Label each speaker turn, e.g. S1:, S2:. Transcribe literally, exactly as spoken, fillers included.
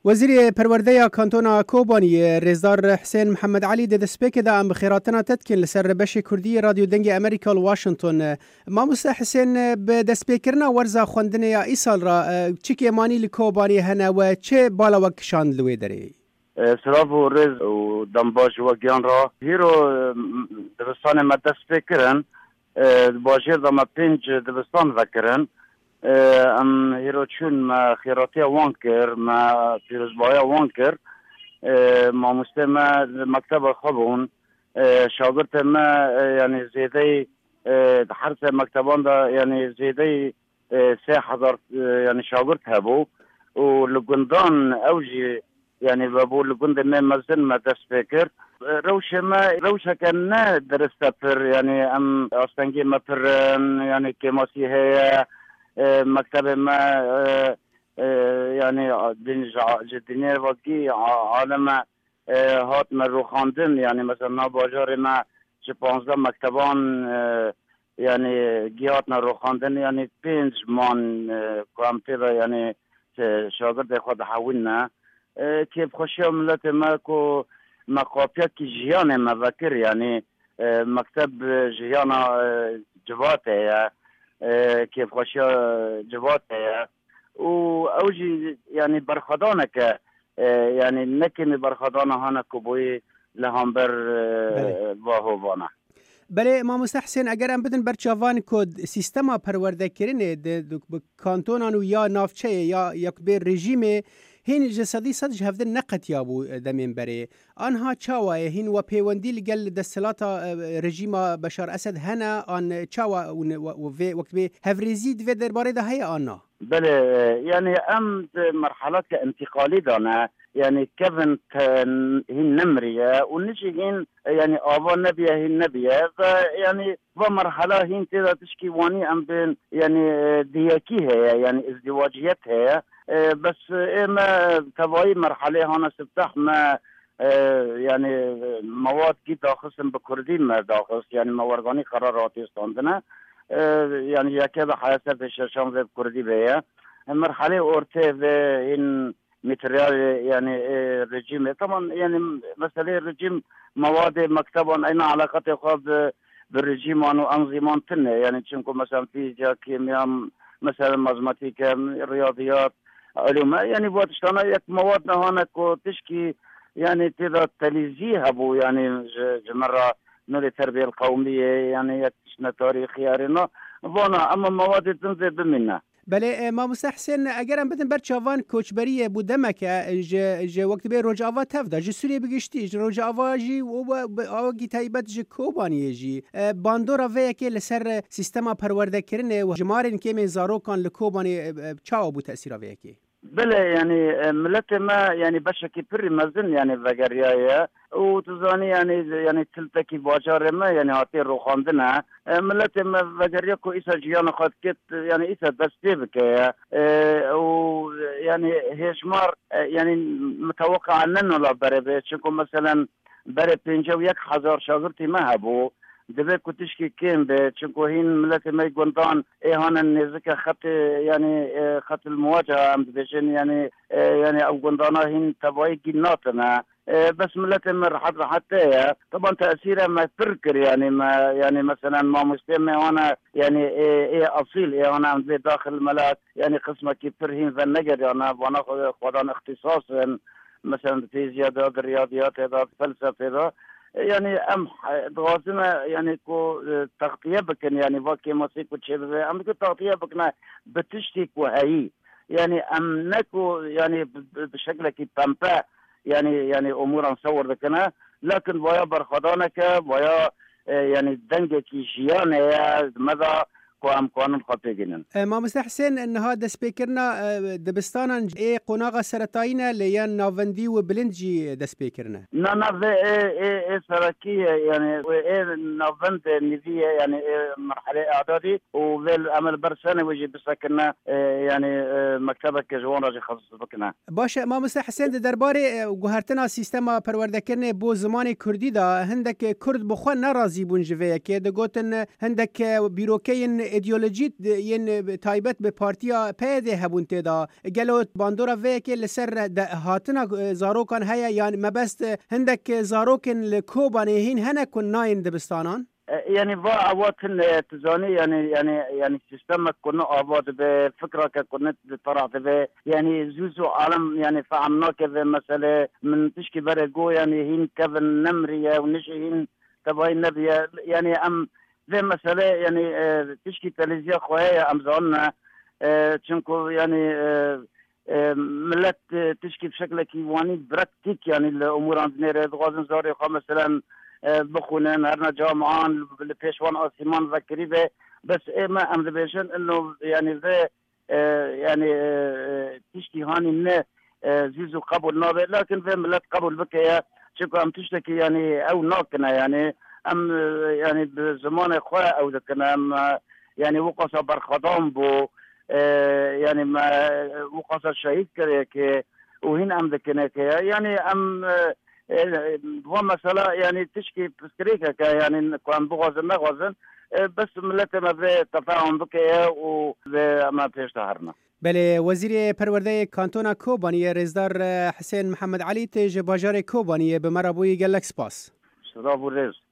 S1: وزیر پرورده کانتونا کوبانی رزدار حسین محمد علی د سپیک دا ام بخیراتنا تدکن لسر بش کردی رادیو دنگ امریکا واشنطن. ما مست حسین به د سپیکرنا ورزا خوندن یا ایسال را چی که مانی لکوبانی هنه و چه بالا وکشان لوی داری؟
S2: سلاف و رز و دنباش و گیان را هیرو دبستان ما د سپیکرن باجر دا ما پنج دبستان وکرن ام هیرو چون ما خیراتی وان کر ما پیروزبایی وان کر ما مستم مکتب خوابون شاگرد ما یعنی زیده هر سه مکتبان دا یعنی زیده سه هزار یعنی شاگرد هبو و لگندان اوجی یعنی بابو لگند ما مزن ما دست بکر روش ما روش کن نه درسته پر یعنی ام آستنگی ما پر یعنی که مسیحه مكتب ما يعني جدينير وقي عالم هات من روخاندن يعني مثلا باجار ما چه پانزده مكتبان يعني گياتنا روخاندن يعني پنج مان كام تيدا يعني شاگرد خود حاولنا كيف خوشي ملت ما كو مقابيات كي جيان ما بكر يعني مكتب جيانا جواته كيف خشيا جواتها وأوجي يعني برخدانك يعني نكمي برخدانه هانا كبوي لهامبر واهوانا.
S1: بله ما مستحسن اگر ام بدن برچاوان کد سیستما پرورده کرنه د کانتونانو یا نافچه یا یک به رژیم هین جسدی صد جهفده نقط یابو دمین بره آنها چاوه هین و پیوندی لگل دستلاتا رژیم بشار اسد هنه آن چاوه و وقت به هفریزید و درباره ده های آنها
S2: بله يعني ام مرحلات انتقالي دانا يعني كفن هن نمرية ونجي هن يعني آبا نبيه هن نبيه يعني ومرحلة هن تدا تشكي واني ام بين يعني دياكي هي يعني ازدواجيات هي بس اما تبعي مرحلة هنا سبتح ما يعني مواد كي داخل بكردي ما داخل يعني موارغاني قراراتي استاندنا يعني يكاد حياسة في الشام ذي بكردي بيا مرحلة أورتي في إن ماتريال يعني رجيم طبعا يعني مثلا الرجيم مواد مكتبا أين علاقته خاص بالرجيم وأنظمة تنة يعني تشنكو مثلا فيزياء كيمياء مثلا مازماتيكا رياضيات علوم يعني بواتشتانا يك مواد هنا كو تشكي يعني تقدر تليزيها بو يعني جمرة نور التربية القومية يعني يكشنا تاريخ يارنا وانا اما مواد تنزل بمنا
S1: بله ما مستحسن اگر ام بدن برچاوان کوچبری بودمک ج ج وقت به رجاوا تفدا ج سوریه بگشتی ج رجاوا جی و اوگی تایبت ج کوبانی جی باندورا و که لسر سیستما پرورده کرنه و جمارن که می زارو کان لکوبانی چاو بو تاثیر و که
S2: بله يعني ملت ما يعني بشكي بري مزن يعني فقريايا وتزاني يعني يعني تلتكي باجار ما يعني هاتي روخاندنا ملت ما فقرياكو إيسا جيانا خد كت يعني إيسا دستيبك ويعني هشمار يعني متوقع أننا لا بري شكو مثلا بري بينجو يك حزار شاغرتي ما هبو دبي كتشكي كين بتشكو هين ملك ما يقولون إيه هون النزك خط يعني خط المواجهة أم دبيشين يعني يعني أو قندانا هين تباي جناتنا بس ملك مر حد حتى طبعا تأثيره ما تذكر يعني ما يعني مثلا ما مستمع هنا يعني إيه أصيل إيه هنا في داخل الملاك يعني قسمة كبير هين في النجد يعني بناخذ خدان اختصاص مثلا فيزياء ده الرياضيات ده فلسفة ده يعني ام دغازنا يعني كو تغطيه بكن يعني باكي ماسيكو تشيبه ام كو تغطيه بكنا بتشتك وهي يعني ام نكو يعني بشكل كي بامبا يعني يعني امور نصور بكنا لكن ويا برخدانك ويا يعني دنجه كي جيانه ماذا قام قانون خاطئين
S1: ما مستحسن ان هذا سبيكرنا دبستانا اي قناغه سرطاينا ليان نافندي وبلنجي د سبيكرنا
S2: نا نا اي اي سركيه يعني اي نافند نيفيه يعني مرحله اعدادي وذل عمل برسنه ويجي بسكننا يعني مكتبك جوان راجي خصص بكنا
S1: باشه ما مستحسن درباري وهرتنا سيستما پروردكن بو زمان كردي دا هندك كرد بخو ناراضي بون جويه كي دغوتن هندك بيروكين ایدئولوژی ین تایبت به پارتیا پیده هبون تدا گلو باندورا ویک لسر هاتنا زاروکان هيا يعني مبست هندك زاروكن لكوبان هين هنا كن ناين دبستانان
S2: يعني با عواتن تزاني يعني يعني يعني سيستم كنا آباد بفكرة كنا طرعت به يعني زوزو عالم يعني فهمنا كذا مسألة من تشكي برجو يعني هين كذا نمرية ونشي هين تبعي النبي يعني أم ذي مسألة يعني اه تشكي تلفزيون خويا أم زعلنا اه تشنكو يعني اه اه ملت تشكي بشكل كيواني براكتيك يعني الأمور عندنا غازن زاري مثلا بخونن هرنا جامعان البيشوان آسيمان ذكري به بس ما أم ذبيشن إنه يعني ذا يعني تشتي هاني نه زيزو قبول نابه لكن ذا ملت قبول بكيا شكو أم تشتكي يعني أو ناكنا يعني أم يعني بزمان خواه أو ذكنا أم يعني وقصة برخدام بو يعني ما وقصة شهيد كريكي وهين أم ذكنا يعني أم هو مسألة يعني تشكي بسكريكا يعني كان بغازن نغازن بس ملت ما في تفاهم بكيا وما فيش تهرنا.
S1: بله وزیر پرورده کانتونا کوبانی رزدار حسین محمد علی تج باجار کوبانی به مرابوی گلک سپاس.
S2: شراب و رز.